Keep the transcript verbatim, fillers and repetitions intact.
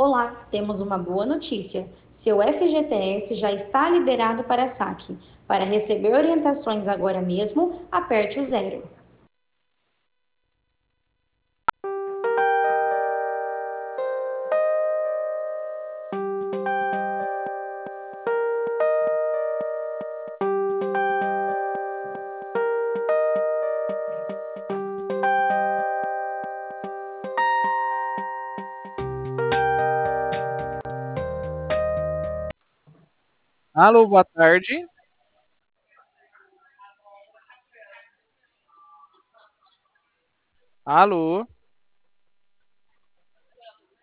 Olá, temos uma boa notícia. Seu F G T S já está liberado para saque. Para receber orientações agora mesmo, aperte o zero. Alô, boa tarde. Alô.